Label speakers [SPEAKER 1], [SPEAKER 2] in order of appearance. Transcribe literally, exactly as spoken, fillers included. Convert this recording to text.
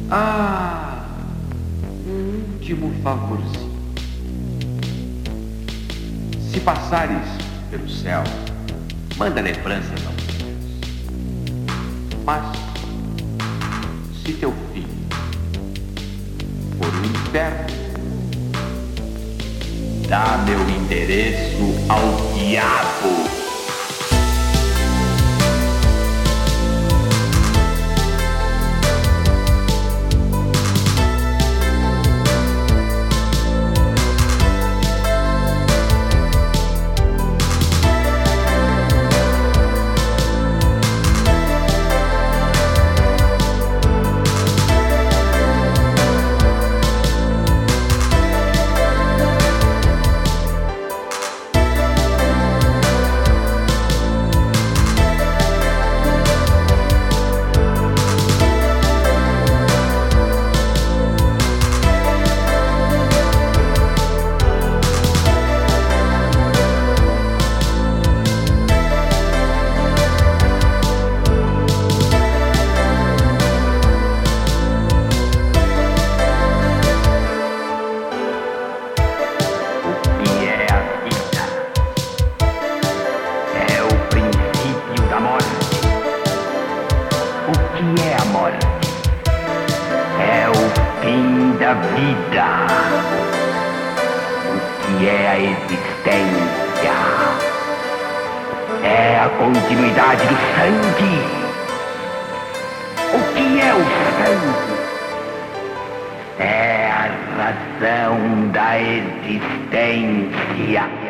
[SPEAKER 1] Ah, um último favorzinho. Se passares pelo céu, manda lembranças aos céus. Mas, se teu filho for o inferno, dá meu endereço ao diabo. Da vida, o que é a existência? É a continuidade do sangue. O que é o sangue? É a razão da existência.